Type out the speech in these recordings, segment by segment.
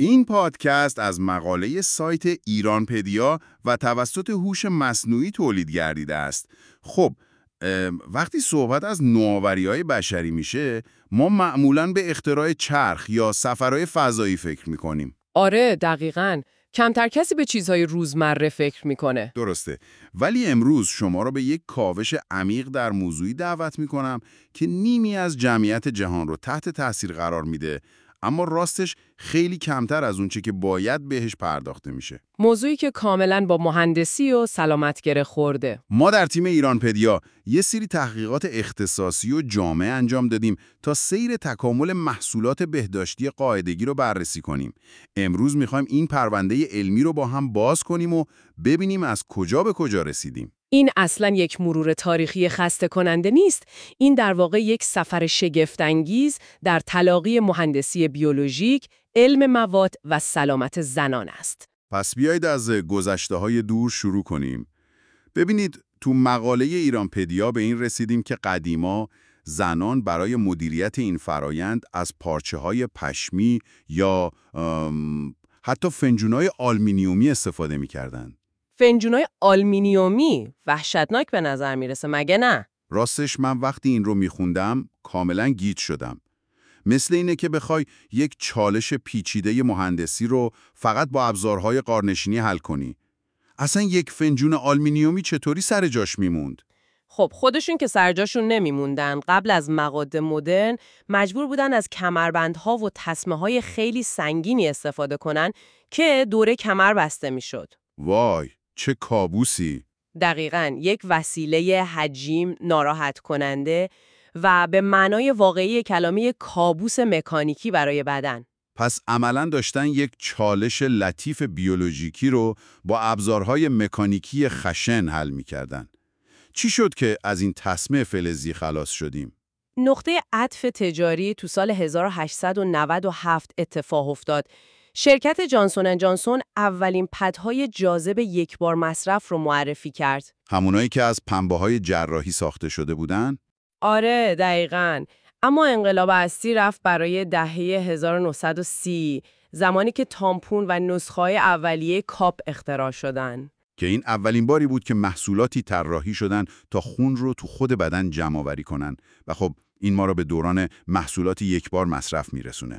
این پادکست از مقاله سایت ایرانپدیا و توسط هوش مصنوعی تولید گردیده است. خب، وقتی صحبت از نوآوری‌های بشری میشه، ما معمولاً به اختراع چرخ یا سفرهای فضایی فکر میکنیم. آره، دقیقاً. کمتر کسی به چیزهای روزمره فکر میکنه. درسته. ولی امروز شما را به یک کاوش عمیق در موضوعی دعوت میکنم که نیمی از جمعیت جهان رو تحت تاثیر قرار میده، اما راستش خیلی کمتر از اونچه که باید بهش پرداخته میشه. موضوعی که کاملاً با مهندسی و سلامت گره خورده. ما در تیم ایرانپدیا یه سری تحقیقات اختصاصی و جامع انجام دادیم تا سیر تکامل محصولات بهداشتی قاعدگی رو بررسی کنیم. امروز میخوایم این پرونده علمی رو با هم باز کنیم و ببینیم از کجا به کجا رسیدیم. این اصلاً یک مرور تاریخی خسته کننده نیست. این در واقع یک سفر شگفت‌انگیز در تلاقی مهندسی بیولوژیک، علم مواد و سلامت زنان است. پس بیایید از گذشته‌های دور شروع کنیم. ببینید، تو مقاله ایرانپدیا به این رسیدیم که قدیما زنان برای مدیریت این فرایند از پارچه‌های پشمی یا حتی فنجونای آلومینیومی استفاده می‌کردند. فنجونای آلومینیومی وحشتناک به نظر میرسه، مگه نه؟ راستش من وقتی این رو میخوندم کاملا گیج شدم. مثل اینه که بخوای یک چالش پیچیده مهندسی رو فقط با ابزارهای غارنشینی حل کنی. اصلا یک فنجون آلومینیومی چطوری سر جاش میموند؟ خب خودشون که سر جاشون نمیموندن. قبل از مواد مدرن مجبور بودن از کمربندها و تسمه‌های خیلی سنگینی استفاده کنن که دوره کمر بسته میشد. وای، چه کابوسی! دقیقاً، یک وسیله حجیم ناراحت کننده و به معنای واقعی کلمه کابوس مکانیکی برای بدن. پس عملاً داشتن یک چالش لطیف بیولوژیکی رو با ابزارهای مکانیکی خشن حل می‌کردن. چی شد که از این تسمه فلزی خلاص شدیم؟ نقطه عطف تجاری تو سال 1897 اتفاق افتاد. شرکت جانسون اند جانسون اولین پدهای جاذب یکبار مصرف رو معرفی کرد. همونایی که از پنبه‌های جراحی ساخته شده بودن؟ آره، دقیقاً. اما انقلاب اصلی رفت برای دهه 1930، زمانی که تامپون و نسخه‌های اولیه کاپ اختراع شدن. که این اولین باری بود که محصولاتی طراحی شدن تا خون رو تو خود بدن جمع‌آوری کنن و خب این ما رو به دوران محصولات یکبار مصرف میرسونه.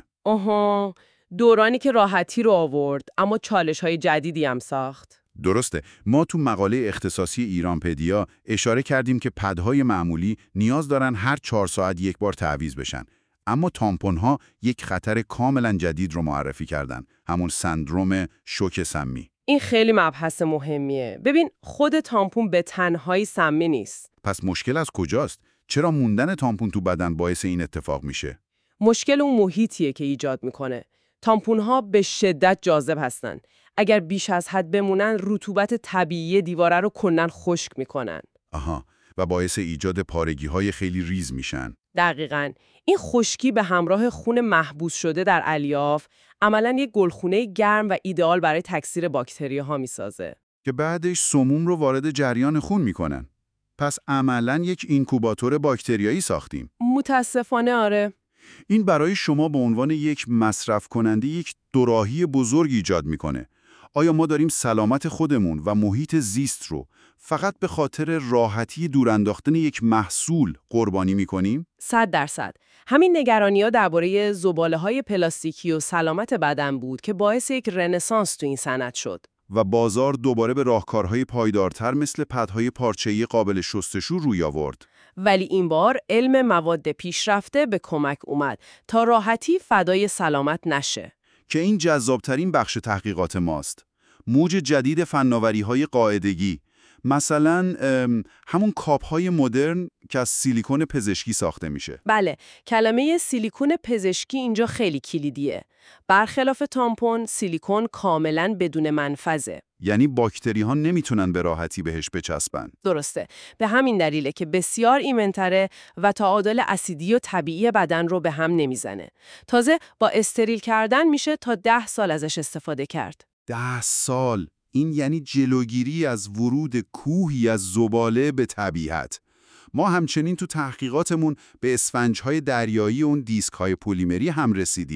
دورانی که راحتی رو آورد، اما چالش‌های جدیدی هم ساخت. درسته. ما تو مقاله اختصاصی ایرانپدیا اشاره کردیم که پدهای معمولی نیاز دارن هر 4 ساعت یک بار تعویض بشن. اما تامپون‌ها یک خطر کاملا جدید رو معرفی کردن، همون سندروم شوک سمی. این خیلی مبحث مهمیه. ببین، خود تامپون به تنهایی سمی نیست. پس مشکل از کجاست؟ چرا موندن تامپون تو بدن باعث این اتفاق میشه؟ مشکل اون محیطیه که ایجاد میکنه. تامپون‌ها به شدت جاذب هستن. اگر بیش از حد بمونن، رطوبت طبیعی دیواره رو کلاً خشک میکنن. و باعث ایجاد پارگی‌های خیلی ریز میشن. دقیقاً. این خشکی به همراه خون محبوس شده در الیاف عملاً یک گلخونه گرم و ایدئال برای تکثیر باکتری‌ها میسازه. که بعدش سموم رو وارد جریان خون میکنن. پس عملاً یک اینکوباتور باکتریایی ساختیم. متاسفانه آره. این برای شما به عنوان یک مصرف کننده یک دوراهی بزرگ ایجاد میکنه. آیا ما داریم سلامت خودمون و محیط زیست رو فقط به خاطر راحتی دور انداختن یک محصول قربانی میکنیم؟ 100%. همین نگرانی‌ها درباره زباله‌های پلاستیکی و سلامت بدن بود که باعث یک رنسانس تو این صنعت شد. و بازار دوباره به راهکارهای پایدارتر مثل پدهای پارچه‌ای قابل شستشو روی آورد. ولی این بار علم مواد پیشرفته به کمک اومد تا راحتی فدای سلامت نشه. که این جذابترین بخش تحقیقات ماست. موج جدید فناوری‌های قاعدگی. مثلا همون کاپ‌های مدرن که از سیلیکون پزشکی ساخته میشه. بله، کلمه سیلیکون پزشکی اینجا خیلی کلیدیه. برخلاف تامپون، سیلیکون کاملاً بدون منفذه. یعنی باکتری‌ها نمیتونن به راحتی بهش بچسبن. درسته. به همین دلیله که بسیار ایمن‌تره و تعادل اسیدی و طبیعی بدن رو به هم نمیزنه. تازه با استریل کردن میشه تا 10 سال ازش استفاده کرد. 10 سال؟ این یعنی جلوگیری از ورود کوهی از زباله به طبیعت. ما همچنین تو تحقیقاتمون به اسفنج‌های دریایی و اون دیسک‌های پلیمری هم رسیدیم.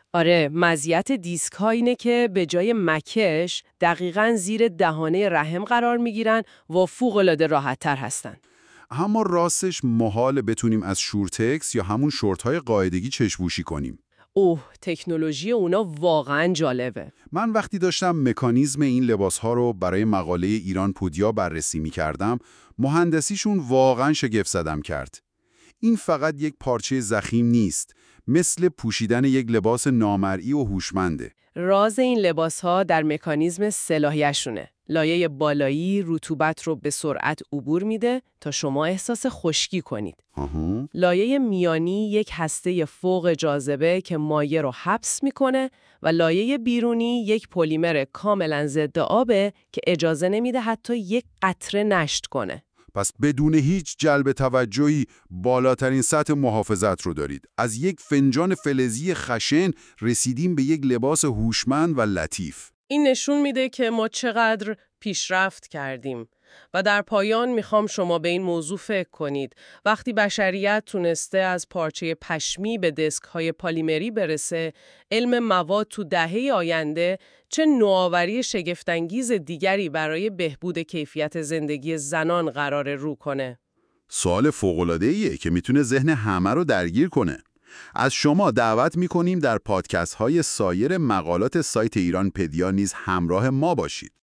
آره، مزیت دیسک ها اینه که به جای مکش دقیقاً زیر دهانه رحم قرار میگیرن و فوق‌العاده راحت‌تر هستن. اما راستش محال بتونیم از شورتکس یا همون شورت‌های قاعدگی چشم‌پوشی کنیم. اوه، تکنولوژی اونا واقعاً جالبه. من وقتی داشتم مکانیزم این لباس‌ها رو برای مقاله ایران پودیا بررسی می‌کردم، مهندسیشون واقعاً شگفت زدم کرد. این فقط یک پارچه ضخیم نیست، مثل پوشیدن یک لباس نامرئی و هوشمنده. راز این لباس ها در مکانیزم سلاحیه‌شونه. لایه بالایی رطوبت رو به سرعت عبور میده تا شما احساس خشکی کنید. لایه میانی یک هسته فوق جاذبه که مایع رو حبس میکنه و لایه بیرونی یک پلیمر کاملا ضد آبه که اجازه نمیده حتی یک قطره نشت کنه. پس بدون هیچ جلب توجهی بالاترین سطح محافظت رو دارید. از یک فنجان فلزی خشن رسیدیم به یک لباس هوشمند و لطیف. این نشون میده که ما چقدر پیشرفت کردیم. و در پایان میخوام شما به این موضوع فکر کنید. وقتی بشریت تونسته از پارچه پشمی به دسک‌های پلیمری برسه، علم مواد تو دهه آینده چه نوآوری شگفت‌انگیز دیگری برای بهبود کیفیت زندگی زنان قراره رو کنه. سوال فوق‌العاده‌ایه که میتونه ذهن همه رو درگیر کنه. از شما دعوت میکنیم در پادکست های سایر مقالات سایت ایران پدیا نیز همراه ما باشید.